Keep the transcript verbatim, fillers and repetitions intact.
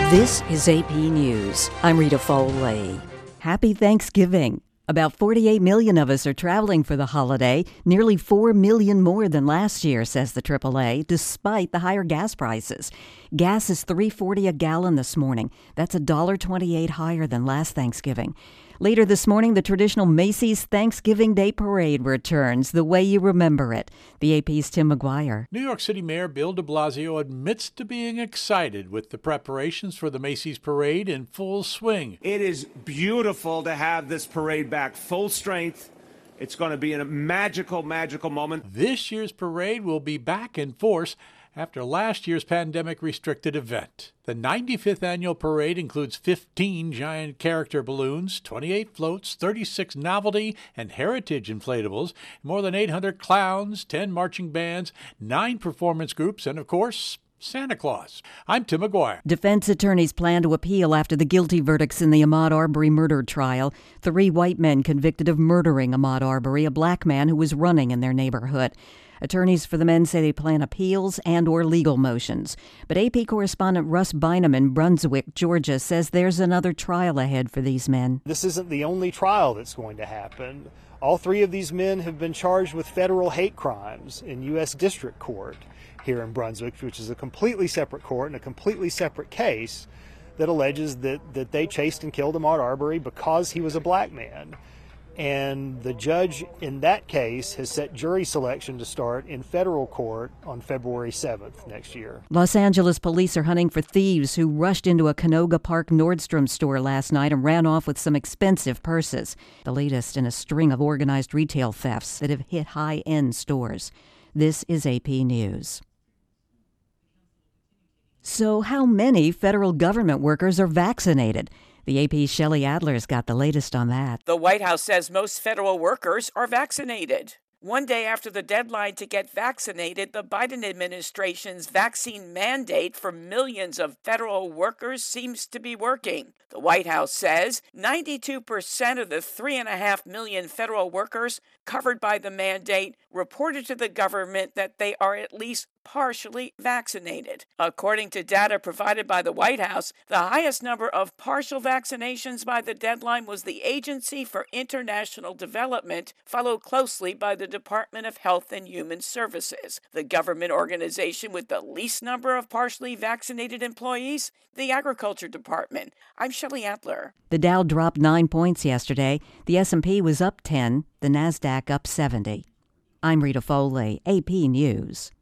This is A P News. I'm Rita Foley. Happy Thanksgiving. About forty-eight million of us are traveling for the holiday, nearly four million more than last year, says the triple A, despite the higher gas prices. Gas is three dollars and forty cents a gallon this morning. That's one dollar and twenty-eight cents higher than last Thanksgiving. Later this morning, the traditional Macy's Thanksgiving Day Parade returns the way you remember it. The A P's Tim McGuire. New York City Mayor Bill de Blasio admits to being excited with the preparations for the Macy's Parade in full swing. It is beautiful to have this parade back full strength. It's going to be a magical, magical moment. This year's parade will be back in force after last year's pandemic-restricted event. The ninety-fifth annual parade includes fifteen giant character balloons, twenty-eight floats, thirty-six novelty and heritage inflatables, more than eight hundred clowns, ten marching bands, nine performance groups, and, of course, Santa Claus. I'm Tim McGuire. Defense attorneys plan to appeal after the guilty verdicts in the Ahmaud Arbery murder trial. Three white men convicted of murdering Ahmaud Arbery, a black man who was running in their neighborhood. Attorneys for the men say they plan appeals and or legal motions. But A P correspondent Russ Bynum in Brunswick, Georgia, says there's another trial ahead for these men. This isn't the only trial that's going to happen. All three of these men have been charged with federal hate crimes in U S District Court here in Brunswick, which is a completely separate court and a completely separate case that alleges that, that they chased and killed Ahmaud Arbery because he was a black man. And the judge in that case has set jury selection to start in federal court on February seventh next year. Los Angeles police are hunting for thieves who rushed into a Canoga Park Nordstrom store last night and ran off with some expensive purses. The latest in a string of organized retail thefts that have hit high-end stores. This is A P News. So how many federal government workers are vaccinated? The A P's Shelley Adler's got the latest on that. The White House says most federal workers are vaccinated. One day after the deadline to get vaccinated, the Biden administration's vaccine mandate for millions of federal workers seems to be working. The White House says ninety-two percent of the three point five million federal workers covered by the mandate reported to the government that they are at least partially vaccinated. According to data provided by the White House, the highest number of partial vaccinations by the deadline was the Agency for International Development, followed closely by the Department of Health and Human Services. The government organization with the least number of partially vaccinated employees, the Agriculture Department. I'm Shelley Adler. The Dow dropped nine points yesterday. The S and P was up ten. The Nasdaq up seventy. I'm Rita Foley, A P News.